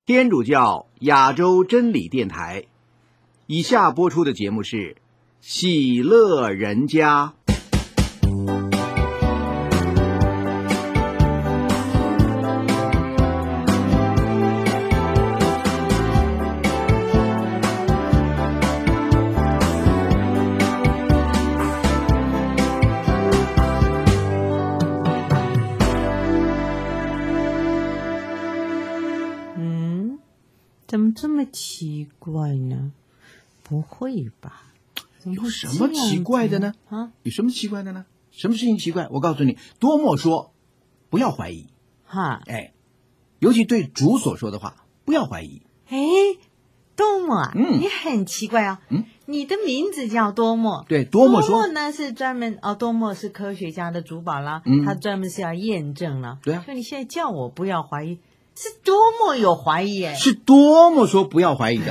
天主教亚洲真理电台，以下播出的节目是《喜乐人家》。 怎么这么奇怪呢？不会吧？ 有什么奇怪的呢？ 啊， 有什么奇怪的呢？什么事情奇怪？我告诉你，多么说，不要怀疑。 哈， 尤其对主所说的话，不要怀疑。 多么啊，你很奇怪啊。你的名字叫多么， 对，多么说， 多么呢是专门多么是科学家的主宝啦，他专门是要验证了。 对啊， 所以你现在叫我不要怀疑。是多么有怀疑是多么说不要怀疑的。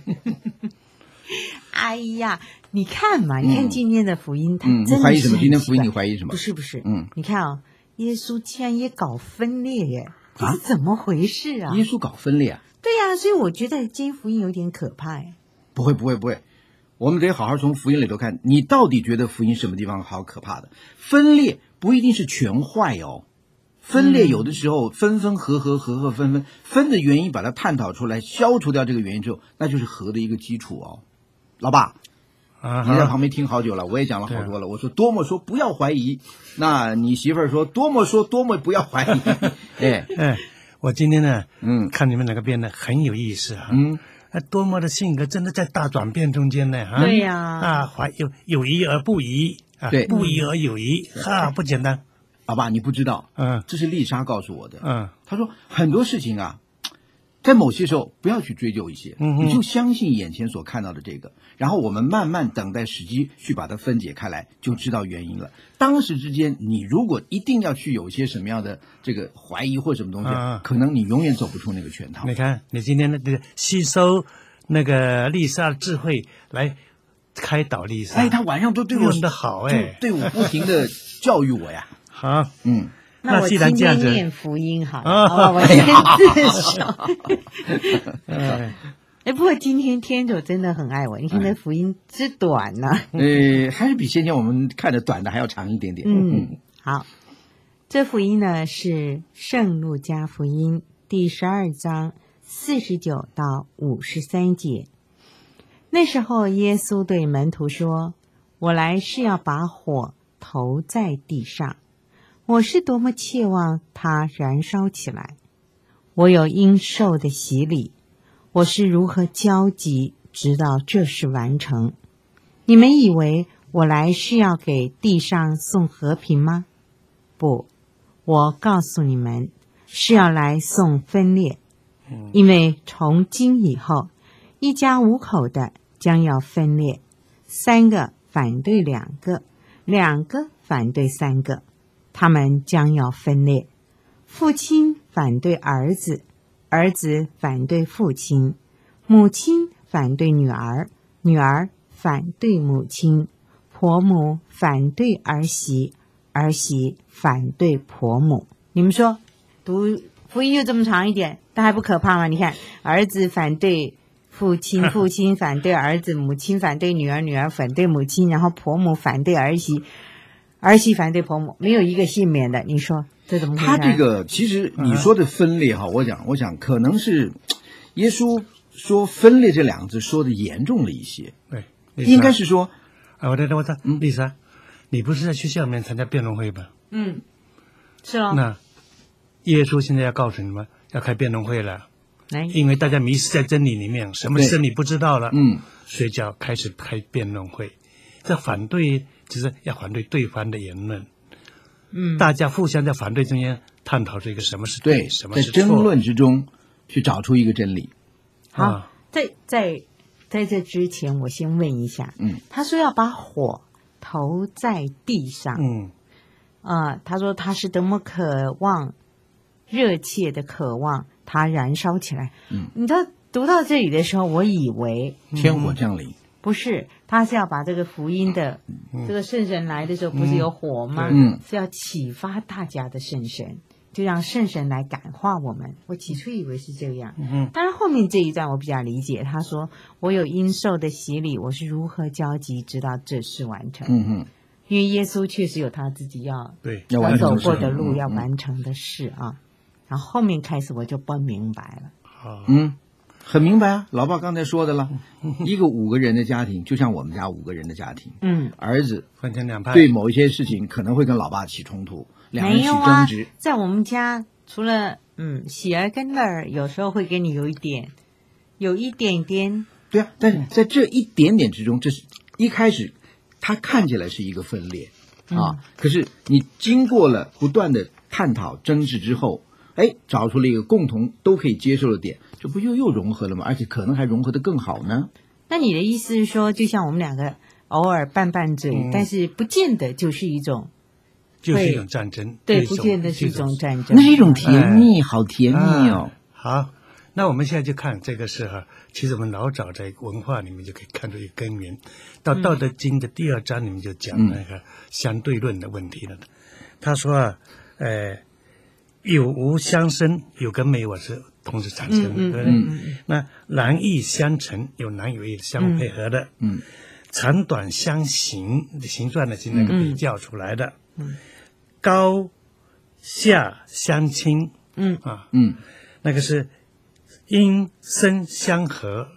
哎呀，你看嘛，你看今天的福音，他真的你怀疑什么？今天福音你怀疑什么？ 不是，你看耶稣竟然也搞分裂耶，这是怎么回事啊？ 耶稣搞分裂啊？ 对呀，所以我觉得今天福音有点可怕耶。 不会，我们得好好从福音里头看，你到底觉得福音什么地方好可怕的？分裂不一定是全坏哦。分裂有的时候分分合合，合合分分，分的原因把它探讨出来，消除掉这个原因之后，那就是合的一个基础哦。老爸，你在旁边听好久了，我也讲了好多了。我说多么说不要怀疑，那你媳妇儿说多么不要怀疑。 我今天呢，看你们两个编的很有意思啊。多么的性格真的在大转变中间呢啊。 对呀， 有疑而不疑啊， 对， 不疑而有疑啊，不简单。 老爸，你不知道，这是丽莎告诉我的。她说很多事情啊，在某些时候不要去追究一些，你就相信眼前所看到的这个，然后我们慢慢等待时机去把它分解开来，就知道原因了。当时之间，你如果一定要去有一些什么样的这个怀疑或什么东西，可能你永远走不出那个圈套。 你看，你今天的吸收那个丽莎的智慧来开导丽莎， 她晚上都对我用得好， 对我不停的教育我呀。 好， 那我今天念福音好了，我先自首。不过今天天主真的很爱我，你看那福音之短呢， 还是比先前我们看的短的还要长一点点。 好，这福音呢是圣路加福音第12章49到53节。那时候耶稣对门徒说：“我来是要把火投在地上。我是多么切望它燃烧起来！我有应受的洗礼，我是如何焦急，直到这事完成。你们以为我来是要给地上送和平吗？不，我告诉你们，是要来送分裂。因为从今以后，一家5口的将要分裂，3个反对2个，2个反对3个。他们将要分裂，父亲反对儿子，儿子反对父亲，母亲反对女儿，女儿反对母亲，婆母反对儿媳，儿媳反对婆母。你们说读福音就这么长一点，但还不可怕吗？你看，儿子反对父亲，父亲反对儿子，母亲反对女儿，女儿反对母亲，然后婆母反对儿媳，儿媳反对婆母，没有一个幸免的。你说这怎么回事？ 他这个其实你说的分裂哈，我想可能是耶稣说分裂这2个字说的严重了一些。 对， 应该是说， 我丽莎，你不是在学校里面参加辩论会吧？ 是哦。 那耶稣现在要告诉你们，要开辩论会了。因为大家迷失在真理里面，什么真理不知道了，所以就要开始开辩论会。这反对就是要反对对方的言论，大家互相在反对中间探讨这个什么是对，什么是错， 在争论之中去找出一个真理。 好，在这之前，我先问一下，他说要把火投在地上，他说他是多么渴望，热切的渴望它燃烧起来。你知道读到这里的时候，我以为天火降临。 不是，他是要把这个福音的这个圣神来的时候，不是有火吗？是要启发大家的圣神， 就让圣神来感化我们。我起初以为是这样，当然后面这一段我比较理解。他说：“我有应受的洗礼，我是如何焦急，直到这事完成。”因为耶稣确实有他自己要走过的路，要完成的事啊。然后后面开始我就不明白了。 很明白啊，老爸刚才说的了，一个5个人的家庭，就像我们家5个人的家庭，儿子分成2派， 对某一些事情可能会跟老爸起冲突，两人起争执。 在我们家，除了喜儿跟乐儿，有时候会跟你有一点点。 对啊，但是在这一点点之中，这是一开始他看起来是一个分裂啊，可是你经过了不断的探讨争执之后，找出了一个共同都可以接受的点，这不又融合了吗？而且可能还融合得更好呢。 那你的意思是说，就像我们2个偶尔拌嘴，但是不见得就是一种战争， 对，不见得是一种战争， 那是一种甜蜜，好甜蜜哦。 好，那我们现在就看这个是其实我们老早在文化里面就可以看出一个根源。到《道德经》的第2章里面就讲那个相对论的问题了。他说有无相生，有跟没有是同时产生的，对不对？那难易相成，有难有易相配合的，长短相形，形状的是那个比较出来的，高下相倾，那个是音声相合，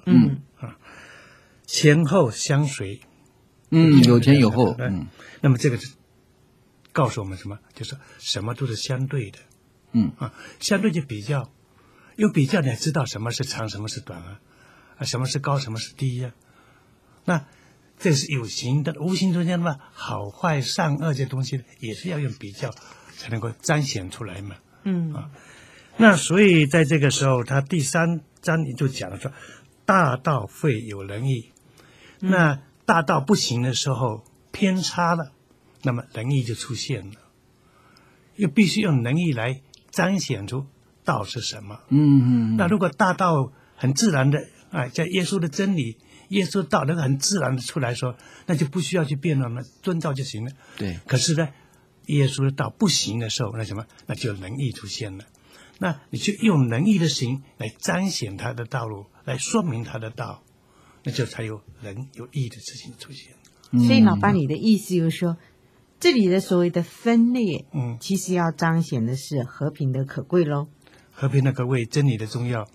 前后相随， 有前有后， 那么这个是告诉我们什么？就是什么都是相对的。相对就比较，有比较你才知道什么是长，什么是短什么是高，什么是低那这是有形的，无形中间的好坏善恶这东西也是要用比较才能够彰显出来嘛。那所以在这个时候，他第3章里就讲了说，大道废有仁义。那大道不行的时候，偏差了，那么仁义就出现了，又必须用仁义来彰显出道是什么。那如果大道很自然的在耶稣的真理，耶稣道能很自然的出来说，那就不需要去辩论了，遵照就行了。 对。 可是呢，耶稣的道不行的时候，那什么？那就仁义出现了。那你去用仁义的行来彰显他的道路，来说明他的道，那就才有仁有义的事情出现。 所以老爸，你的意思就是说，这里的所谓的分裂，其实要彰显的是和平的可贵咯。 和平的可贵，真理的重要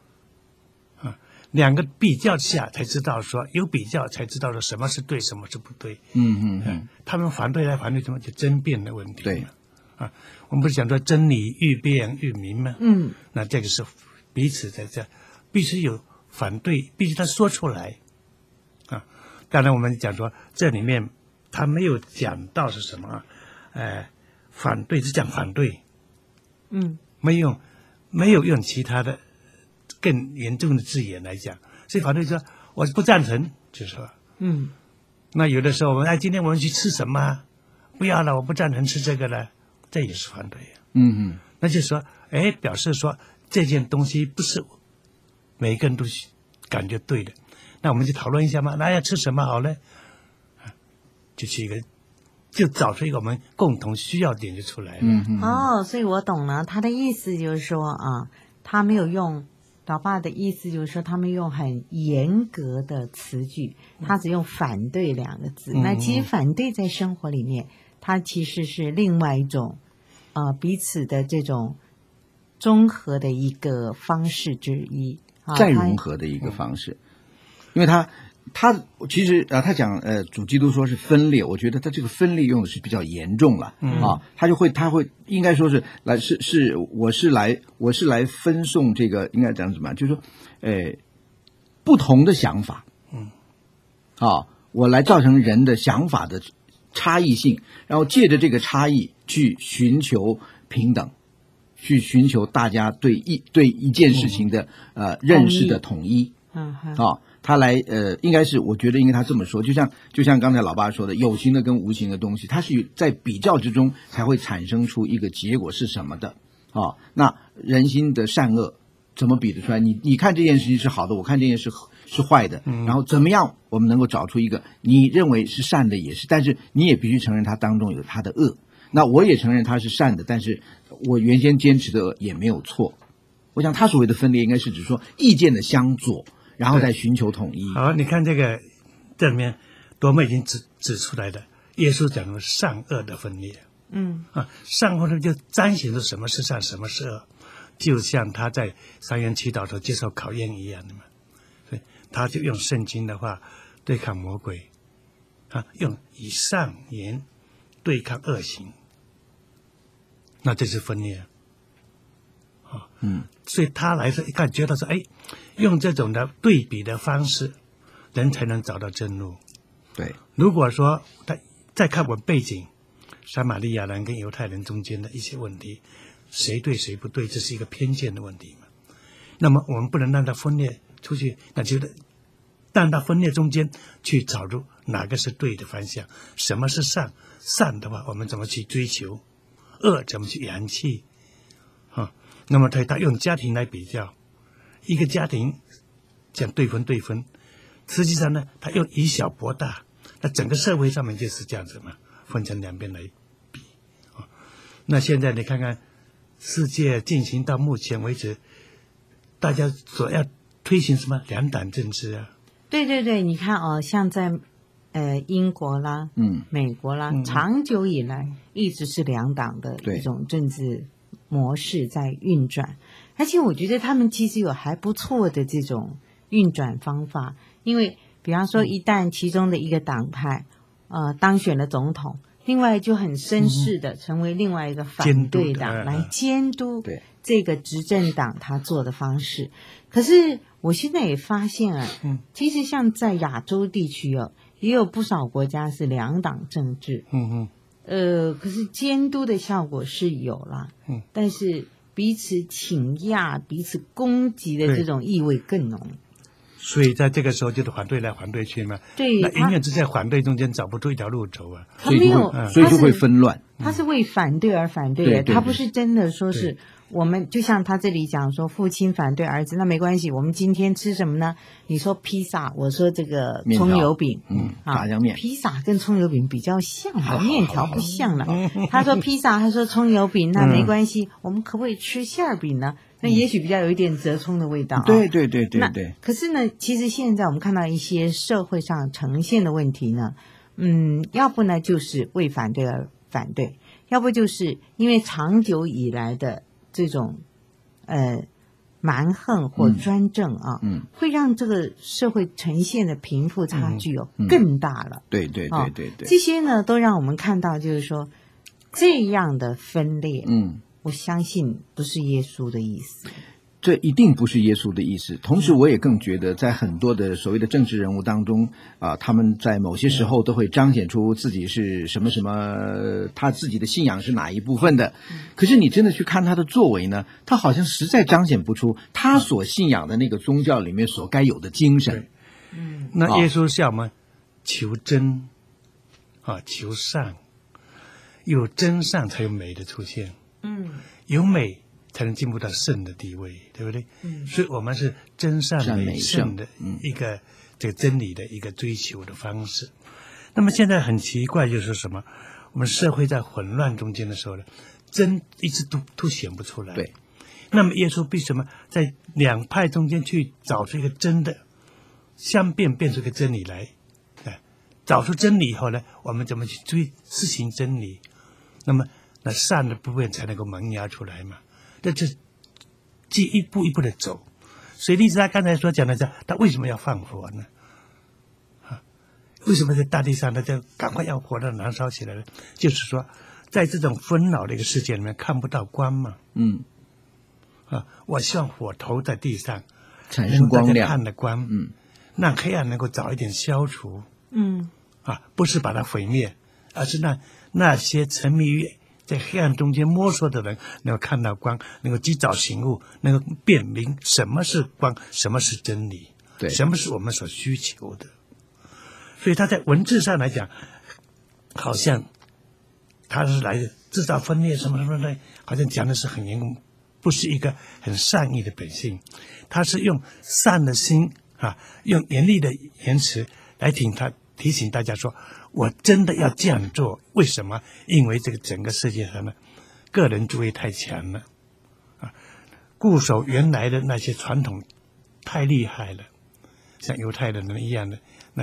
2个比较下才知道说，有比较才知道说什么是对，什么是不对。他们反对来反对什么，就争辩的问题。 对我们不是讲说真理愈辩愈明吗？那这个是彼此在这必须有反对，必须他说出来当然我们讲说这里面他没有讲到是什么反对，只讲反对，没有用其他的更严重的字眼来讲，所以反对说我不赞成，就是说，那有的时候我们今天我们去吃什么？不要了，我不赞成吃这个了，这也是反对那就是说，表示说这件东西不是每个人都感觉对的，那我们就讨论一下嘛，那要吃什么好呢？就找出一个我们共同需要点就出来了。 所以我懂了，他的意思就是说他没有用，老爸的意思就是说他们用很严格的词句，他只用反对2个字。那其实反对在生活里面，它其实是另外一种彼此的这种综合的一个方式之一， 再融合的一个方式。因为他其实他讲主基督说是分裂，我觉得他这个分裂用的是比较严重了他会应该说是我是来分送这个，应该讲什么，就是说不同的想法我来造成人的想法的差异性，然后借着这个差异去寻求平等，去寻求大家对一件事情的认识的统一他来应该是我觉得应该他这么说，就像刚才老爸说的，有形的跟无形的东西，它是在比较之中才会产生出一个结果是什么的那人心的善恶怎么比得出来？你看这件事情是好的，我看这件事是坏的，然后怎么样我们能够找出一个你认为是善的也是，但是你也必须承认它当中有它的恶。 那我也承认他是善的，但是我原先坚持的也没有错。我想他所谓的分裂，应该是指说意见的相左，然后再寻求统一。 好，你看这里面多么已经指出来的，耶稣讲的善恶的分裂。善恶呢就彰显出什么是善，什么是恶，就像他在3元祈祷的时候接受考验一样的嘛。所以他就用圣经的话对抗魔鬼，用以善言对抗恶行，那这是分裂。所以他来说一看觉得说，用这种的对比的方式，人才能找到真路。 对， 如果说他再看我背景，撒玛利亚人跟犹太人中间的一些问题，谁对谁不对，这是一个偏见的问题嘛。那么我们不能让它分裂出去，那就让它分裂中间去找出哪个是对的方向，什么是善，善的话我们怎么去追求，恶怎么去扬弃那么他用家庭来比较，一个家庭讲对分，实际上呢他用以小博大，那整个社会上面就是这样子嘛，分成两边来比那现在你看看世界进行到目前为止，大家所要推行什么两党政治啊？ 对，你看像在英国啦，美国啦，长久以来一直是两党的一种政治模式在运转，而且我觉得他们其实有还不错的这种运转方法，因为比方说一旦其中的一个党派当选了总统，另外就很绅士的成为另外一个反对党来监督这个执政党他做的方式。可是我现在也发现其实像在亚洲地区也有不少国家是两党政治，可是监督的效果是有啦，但是彼此倾轧、彼此攻击的这种意味更浓。 所以在这个时候就是反对来反对去嘛， 对， 那永远是在反对中间找不出一条路走啊， 他没有， 所以就会纷乱。 他是为反对而反对的，他不是真的说是我们就像他这里讲说父亲反对儿子，那没关系，我们今天吃什么呢？你说披萨，我说这个葱油饼， 炸酱面， 披萨跟葱油饼比较像的，面条不像了。他说披萨，他说葱油饼，那没关系，我们可不可以吃馅饼呢？那也许比较有一点折葱的味道。 对。 可是呢，其实现在我们看到一些社会上呈现的问题呢，要不呢就是为反对而反对，要不就是因为长久以来的这种蛮横或专政会让这个社会呈现的贫富差距更大了。 对， 这些呢都让我们看到，就是说这样的分裂，我相信不是耶稣的意思。 这一定不是耶稣的意思。同时我也更觉得在很多的所谓的政治人物当中他们在某些时候都会彰显出自己是什么什么，他自己的信仰是哪一部分的，可是你真的去看他的作为呢，他好像实在彰显不出他所信仰的那个宗教里面所该有的精神。 那耶稣是我们求真求善，有真善才有美的出现，有美才能进步到圣的地位，对不对？所以我们是真善美圣的一个这个真理的一个追求的方式。那么现在很奇怪，就是什么？我们社会在混乱中间的时候呢，真一直都显不出来。 对。 那么耶稣为什么在两派中间去找出一个真的相变出一个真理来？找出真理以后呢，我们怎么去施行真理？那么那善的部分才能够萌芽出来嘛。这就一步一步的走。所以例子他刚才所讲的他为什么要放火呢？为什么在大地上他就赶快要火的燃烧起来呢？就是说在这种纷扰的一个世界里面看不到光嘛。我希望火投在地上产生光亮， 看的光，让黑暗能够早一点消除。不是把它毁灭，而是让那些沉迷于在黑暗中间摸索的人能够看到光，能够及早醒悟，能够辨明什么是光，什么是真理， 对， 什么是我们所需求的。所以他在文字上来讲，好像他是来制造分裂什么什么的，好像讲的是很严格，不是一个很善意的本性。他是用善的心用严厉的言辞来挺提醒大家说，我真的要这样做。为什么？因为这个整个世界上呢，个人主义太强了啊，固守原来的那些传统太厉害了，像犹太人一样的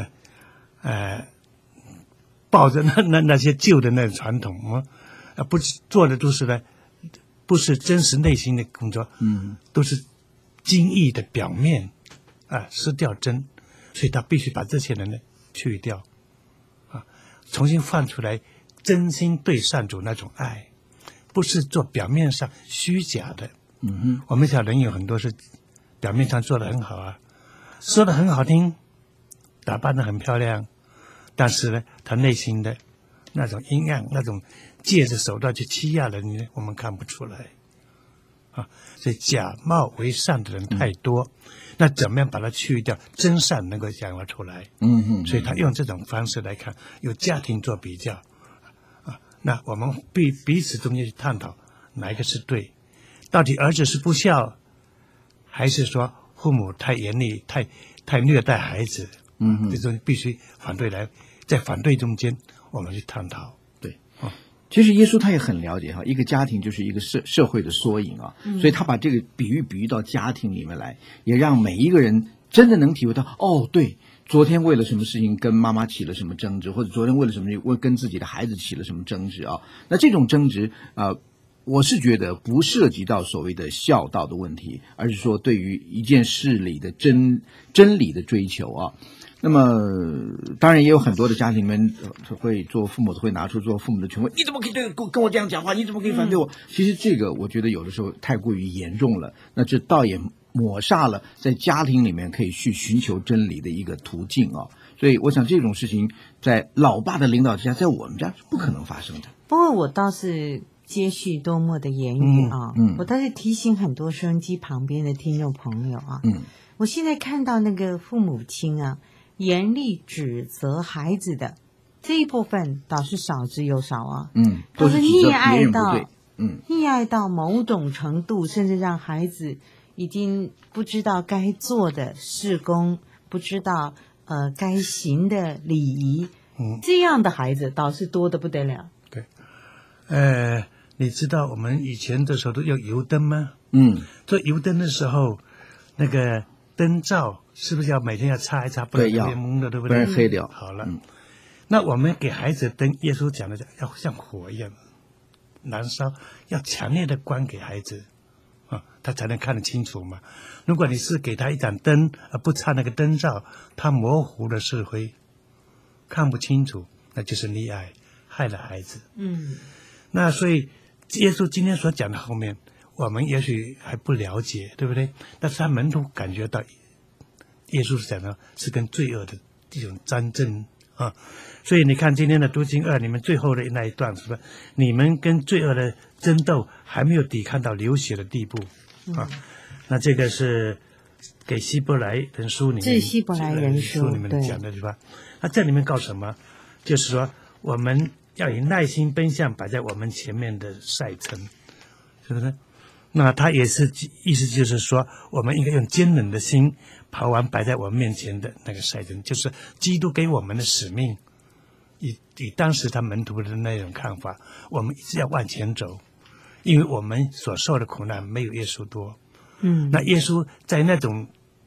抱着那些旧的那种传统不做的都是呢，不是真实内心的工作，都是精义的表面失掉真，所以他必须把这些人呢去掉重新放出来真心对上主那种爱，不是做表面上虚假的。我们小人有很多是表面上做得很好说得很好听，打扮得很漂亮，但是呢他内心的那种阴暗，那种借着手段去欺压人呢，我们看不出来所以假冒为善的人太多，那怎么样把它去掉，真善能够显露出来。所以他用这种方式来看，有家庭做比较那我们彼此中间去探讨哪一个是对，到底儿子是不孝，还是说父母太严厉太虐待孩子？这种必须反对来，在反对中间我们去探讨。 对其实耶稣他也很了解一个家庭就是一个社会的缩影所以他把这个比喻到家庭里面来，也让每一个人真的能体会到对，昨天为了什么事情跟妈妈起了什么争执，或者昨天为了什么跟自己的孩子起了什么争执那这种争执我是觉得不涉及到所谓的孝道的问题，而是说对于一件事里的真理的追求那么当然也有很多的家庭里面会做父母会拿出做父母的权威，你怎么可以跟我这样讲话，你怎么可以反对我其实这个我觉得有的时候太过于严重了，那这倒也抹煞了在家庭里面可以去寻求真理的一个途径所以我想这种事情在老爸的领导之下，在我们家是不可能发生的。 不过我倒是接续多默的言语我倒是提醒很多收音机旁边的听众朋友我现在看到那个父母亲严厉指责孩子的这一部分倒是少之又少都是溺爱到某种程度，甚至让孩子已经不知道该做的事工，不知道该行的礼仪这样的孩子倒是多得不得了。 对你知道我们以前的时候都用油灯吗？做油灯的时候那个灯罩是不是要每天要擦一擦，不然变蒙的，对不对？ 不然黑掉。 好了那我们给孩子的灯，耶稣讲的要像火一样燃烧，要强烈的光给孩子他才能看得清楚嘛。如果你是给他一盏灯而不擦那个灯罩，他模糊的是灰，看不清楚，那就是溺爱，害了孩子。那所以耶稣今天所讲的后面，我们也许还不了解，对不对？但是他门徒感觉到耶稣讲的是跟罪恶的一种战争所以你看今天的读经2你们最后的那一段是吧？你们跟罪恶的争斗还没有抵抗到流血的地步那这个是给希伯来人书里面， 这是希伯来人书里面讲的对吧？那这里面告诉什么？就是说我们要以耐心奔向摆在我们前面的赛程，是不是？那他也是意思就是说，我们应该用坚忍的心跑完摆在我们面前的那个赛程，就是基督给我们的使命。以当时他门徒的那种看法，我们一直要往前走，因为我们所受的苦难没有耶稣多。那耶稣在那种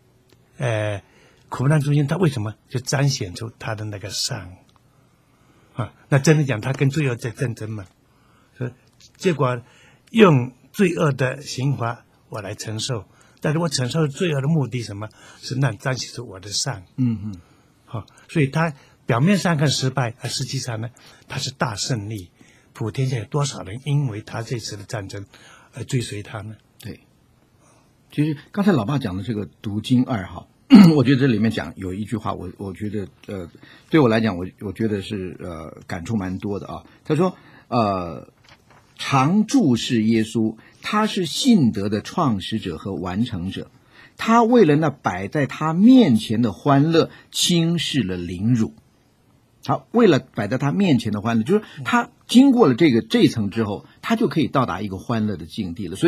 苦难中间，他为什么就彰显出他的那个善那真的讲，他跟罪恶在战争嘛？结果用罪恶的刑罚我来承受，但是我承受罪恶的目的什么？是让彰显出我的善。所以他表面上看失败，而实际上呢，他是大胜利。普天下有多少人因为他这次的战争而追随他呢？ 对，其实刚才老爸讲的这个读经2我觉得这里面讲有一句话，我觉得对我来讲，我觉得是感触蛮多的他说常注视耶稣，他是信德的创始者和完成者，他为了那摆在他面前的欢乐，轻视了凌辱。他为了摆在他面前的欢乐，就是他经过了这一层之后，他就可以到达一个欢乐的境地了。所以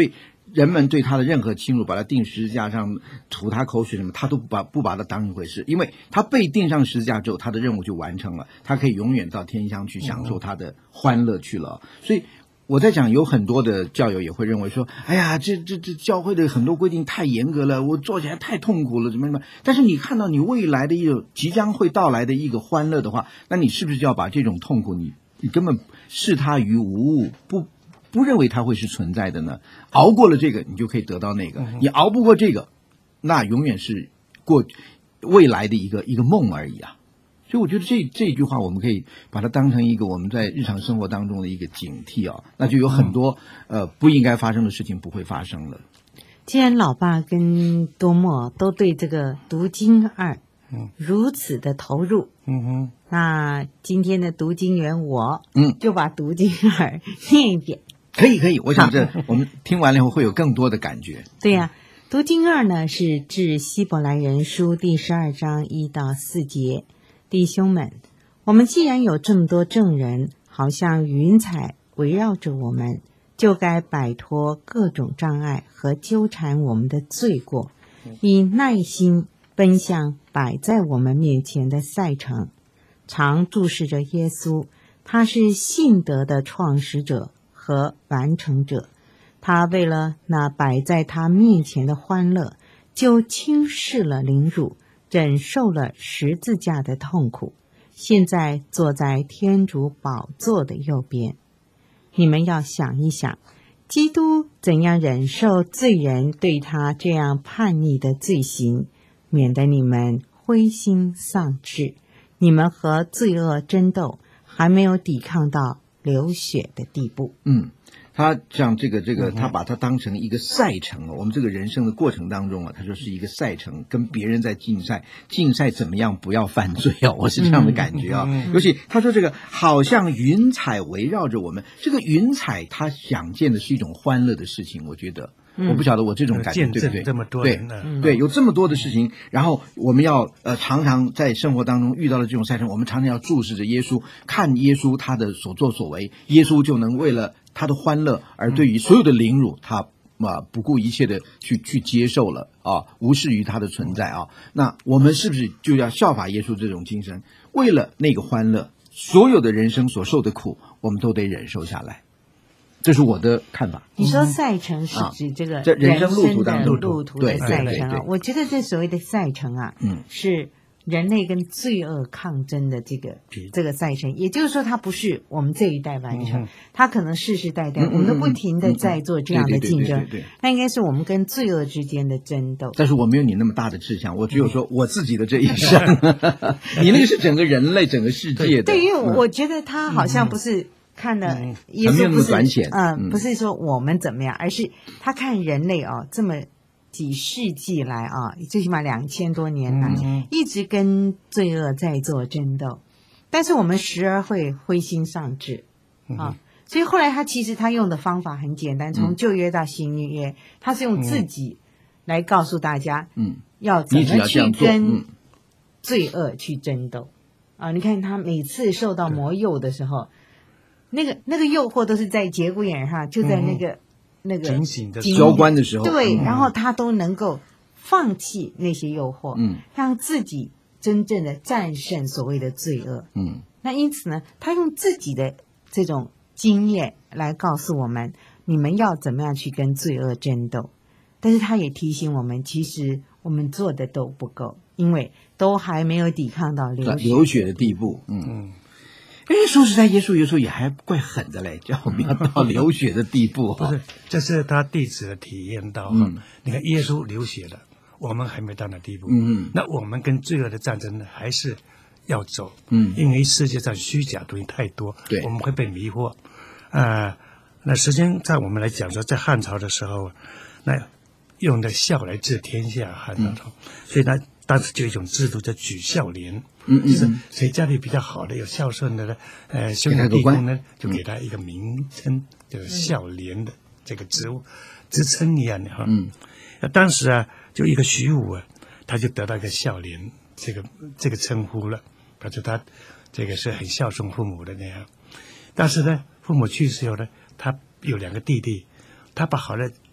人们对他的任何侵辱，把他钉十字架上，吐他口水什么，他都不把他当一回事，因为他被钉上十字架之后，他的任务就完成了，他可以永远到天乡去享受他的欢乐去了。所以我在讲，有很多的教友也会认为说，哎呀，这教会的很多规定太严格了，我做起来太痛苦了，怎么。但是你看到你未来的一个即将会到来的一个欢乐的话，那你是不是就要把这种痛苦你根本视它于无物，不认为它会是存在的呢？熬过了这个，你就可以得到那个；你熬不过这个，那永远是过未来的一个梦而已啊。所以我觉得这一句话，我们可以把它当成一个我们在日常生活当中的一个警惕啊，那就有很多不应该发生的事情不会发生了。 既然老爸跟多默都对这个读经二如此的投入，那今天的读经员我就把读经二念一遍。 可以，我想我们听完了以后会有更多的感觉。 对呀，读经二呢是致希伯来人书第12章1到4节。弟兄们，我们既然有这么多证人，好像云彩围绕着我们，就该摆脱各种障碍和纠缠我们的罪过，以耐心奔向摆在我们面前的赛程，常注视着耶稣，他是信德的创始者和完成者。他为了那摆在他面前的欢乐，就轻视了凌辱，忍受了十字架的痛苦，现在坐在天主宝座的右边。你们要想一想，基督怎样忍受罪人对他这样叛逆的罪行，免得你们灰心丧志，你们和罪恶争斗，还没有抵抗到流血的地步。 他像这个，他把它当成一个赛程。我们这个人生的过程当中啊，他说是一个赛程，跟别人在竞赛怎么样不要犯罪啊，我是这样的感觉啊。尤其他说这个好像云彩围绕着我们，这个云彩他想见的是一种欢乐的事情，我觉得。我不晓得我这种感觉对不对？ 这么多人对，有这么多的事情，然后我们要常常在生活当中遇到了这种赛程，我们常常要注视着耶稣，看耶稣他的所作所为，耶稣就能为了他的欢乐而对于所有的凌辱，他不顾一切的去接受了啊，无视于他的存在啊。那我们是不是就要效法耶稣这种精神，为了那个欢乐，所有的人生所受的苦，我们都得忍受下来？这是我的看法。 你说赛程是指这个人生路途的当中路途的赛程啊？我觉得这所谓的赛程啊，是人类跟罪恶抗争的这个赛程。也就是说，它不是我们这一代完成，它可能世世代代我们都不停的在做这样的竞争。那应该是我们跟罪恶之间的争斗。 但是我没有你那么大的志向，我只有说我自己的这一生。你那个是整个人类、整个世界的。 对，因为我觉得他好像不是。看了耶稣不是不是说我们怎么样，而是他看人类这么几世纪来最起码2000多年来，一直跟罪恶在做争斗，但是我们时而会灰心丧志所以后来他其实他用的方法很简单，从旧约到新约，他是用自己来告诉大家要怎么去跟罪恶去争斗你看他每次受到魔诱的时候，那个诱惑都是在节骨眼上，就在那个警醒的交关的时候， 对，然后他都能够放弃那些诱惑，让自己真正的战胜所谓的罪恶，那因此呢，他用自己的这种经验来告诉我们，你们要怎么样去跟罪恶争斗。但是他也提醒我们，其实我们做的都不够，因为都还没有抵抗到流血的地步，说实在，耶稣有时候也还怪狠的嘞，叫我们要到流血的地步。 不是，这是他弟子的体验到。你看耶稣流血了，我们还没到那地步。那我们跟罪恶的战争呢，还是要走。因为世界上虚假东西太多，我们会被迷惑。那首先在我们来讲说，在汉朝的时候，那用的孝来治天下，汉朝，所以呢，当时就有一种制度叫举孝廉。就是谁家里比较好的有孝顺的呢，兄弟弟兄呢，就给他一个名称，就是孝廉的这个职称一样的哈。当时啊，就一个徐武他就得到一个孝廉这个称呼了，他说他这个是很孝顺父母的那样。但是呢，父母去世后呢，他有2个弟弟，他把好的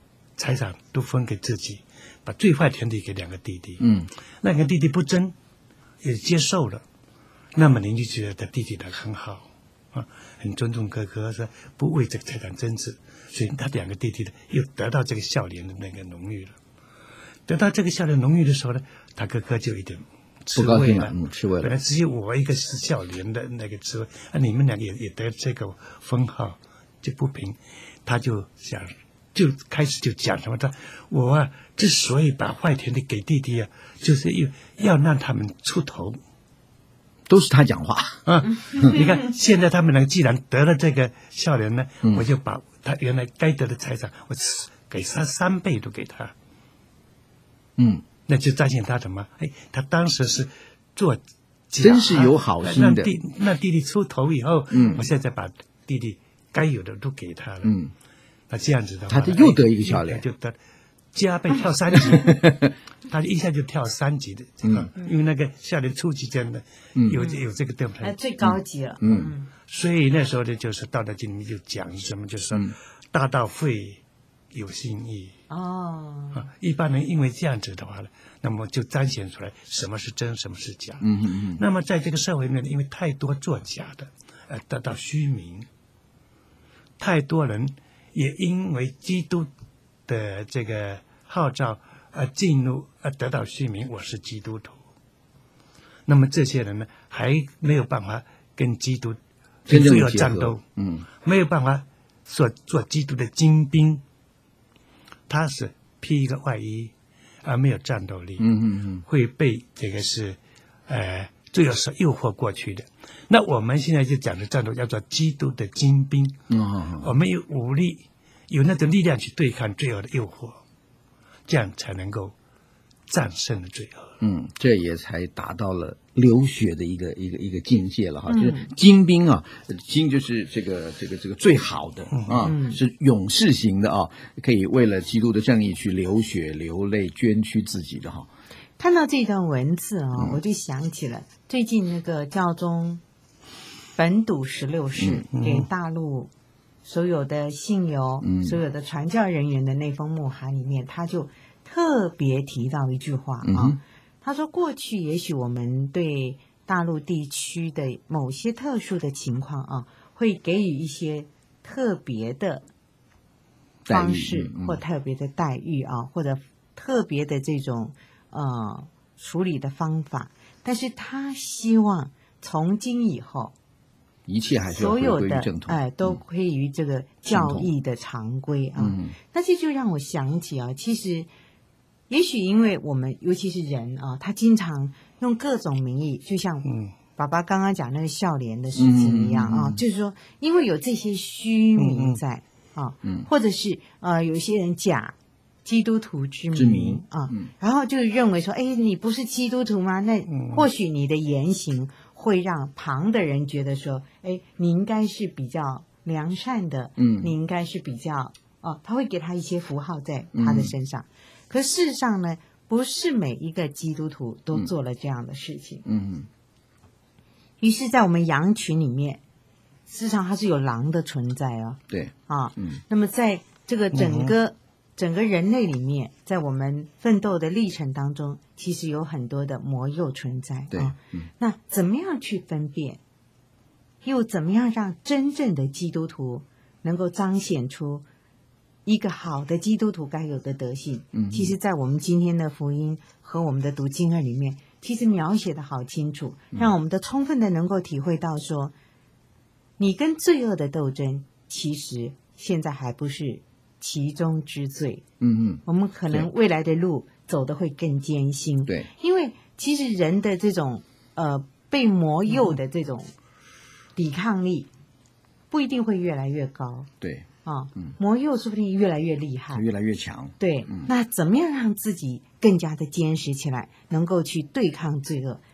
财产都分给自己，把最坏田地给2个弟弟。那个弟弟不争，也接受了。那么邻居觉得弟弟的很好啊，很尊重哥哥，说不为这个财产争执，所以他2个弟弟呢又得到这个孝廉的那个荣誉了。得到这个孝廉荣誉的时候呢，他哥哥就有点吃味了， 吃味了。 本来只有我一个是孝廉的那个职位，你们2个也得这个封号，就不平。他就想，就开始就讲什么的，我之所以把坏田地给弟弟啊，就是要让他们出头。 都是他讲话啊！你看，现在他们2个既然得了这个孝廉呢，我就把他原来该得的财产，我给他3倍都给他。那就彰显他什么？他当时是做真是有好心的， 让弟弟出头以后，我现在把弟弟该有的都给他了。那这样子的话， 他就又得一个孝廉， 就得加倍跳3级，他一下就跳3级的。因为那个孝廉初期间的有这个对不对？ 最高级了。 所以那时候呢，就是《道德经》里面就讲什么，就是说大道废有信义。一般人因为这样子的话呢，那么就彰显出来什么是真，什么是假。那么在这个社会里面，因为太多作假的，得到虚名，太多人也因为基督的这个号召进入得到虚名，我是基督徒。那么这些人呢，还没有办法跟基督真正战斗，没有办法做基督的精兵。他是披一个外衣，而没有战斗力，会被这个是罪恶所诱惑过去的。那我们现在就讲的战斗叫做基督的精兵，我们有武力，有那种力量去对抗罪恶的诱惑，这样才能够战胜了罪恶。 这也才达到了流血的一个境界了哈，就是精兵啊，精就是这个最好的是勇士型的啊，可以为了基督的正义去流血流泪捐躯自己的哈。 看到这段文字我就想起了最近那个教宗本笃16世给大陆所有的信友、所有的传教人员的那封牧函里面，他就特别提到一句话他说过去也许我们对大陆地区的某些特殊的情况会给予一些特别的方式或特别的待遇或者特别的这种处理的方法，但是他希望从今以后一切还是要回归于正统， 都归于这个教义的常规那这就让我想起其实也许因为我们尤其是人他经常用各种名义，就像爸爸刚刚讲那个孝廉的事情一样就是说因为有这些虚名在或者是有些人假基督徒之名然后就认为说你不是基督徒吗？那或许你的言行会让旁的人觉得说你应该是比较良善的你应该是比较他会给他一些符号在他的身上可事实上呢，不是每一个基督徒都做了这样的事情于是在我们羊群里面，事实上它是有狼的存在对那么在这个整个人类里面，在我们奋斗的历程当中，其实有很多的魔诱存在那怎么样去分辨，又怎么样让真正的基督徒能够彰显出一个好的基督徒该有的德性其实在我们今天的福音和我们的读经里面，其实描写的好清楚让我们的充分的能够体会到说，你跟罪恶的斗争其实现在还不是其中之最我们可能未来的路走得会更艰辛对， 因为其实人的这种被魔诱的这种抵抗力不一定会越来越高对魔诱说不定越来越厉害， 越来越强对那怎么样让自己更加的坚实起来，能够去对抗罪恶，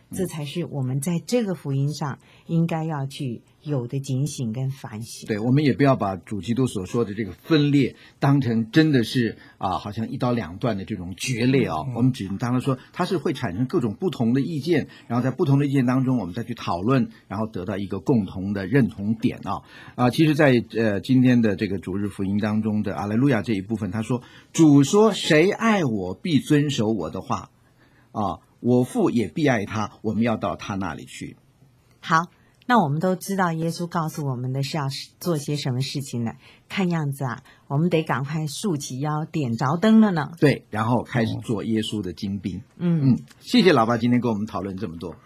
这才是我们在这个福音上应该要去有的警醒跟反省。 对，我们也不要把主基督所说的这个分裂当成真的是好像一刀两断的这种决裂我们只能当它说它是会产生各种不同的意见，然后在不同的意见当中我们再去讨论，然后得到一个共同的认同点其实在今天的这个主日福音当中的阿肋路亚这一部分，他说主说谁爱我必遵守我的话我父也必爱他，我们要到他那里去。 好，那我们都知道耶稣告诉我们的是要做些什么事情呢？看样子我们得赶快竖起腰点着灯了呢。 对，然后开始做耶稣的精兵。谢谢老爸今天跟我们讨论这么多。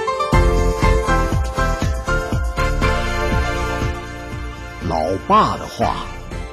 老爸的话。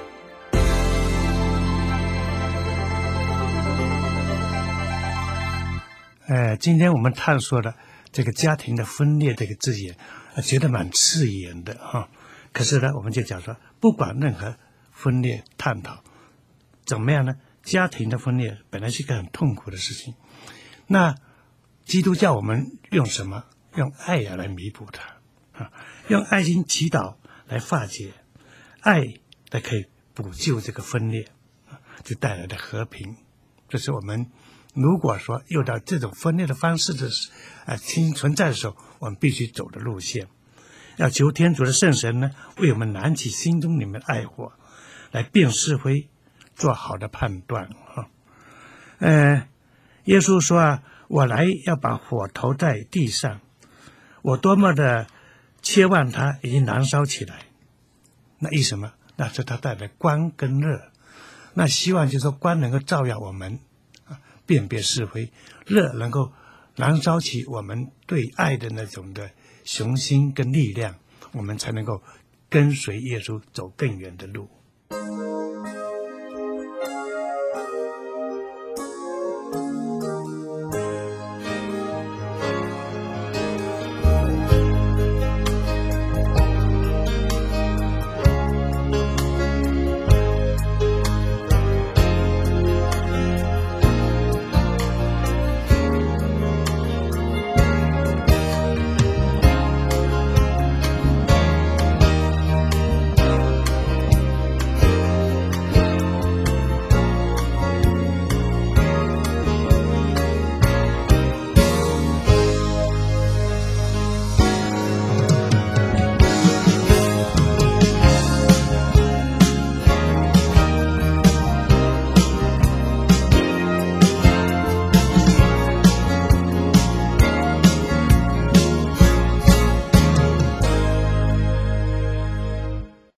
今天我们探索了这个家庭的分裂这个字眼，觉得蛮刺眼的可是呢，我们就讲说，不管任何分裂探讨怎么样呢，家庭的分裂本来是一个很痛苦的事情。那基督教我们用什么？用爱来弥补它用爱心祈祷来化解，爱来可以补救这个分裂就带来的和平。这是我们如果说遇到这种分裂的方式的存在的时候，我们必须走的路线。要求天主的圣神呢，为我们燃起心中里面的爱火，来辨是非，做好的判断耶稣说我来要把火投在地上，我多么的切望它已经燃烧起来。那意思什么？那是它带来光跟热。那希望就是说光能够照耀我们辨别是非，热能够燃烧起我们对爱的那种的雄心跟力量，我们才能够跟随耶稣走更远的路。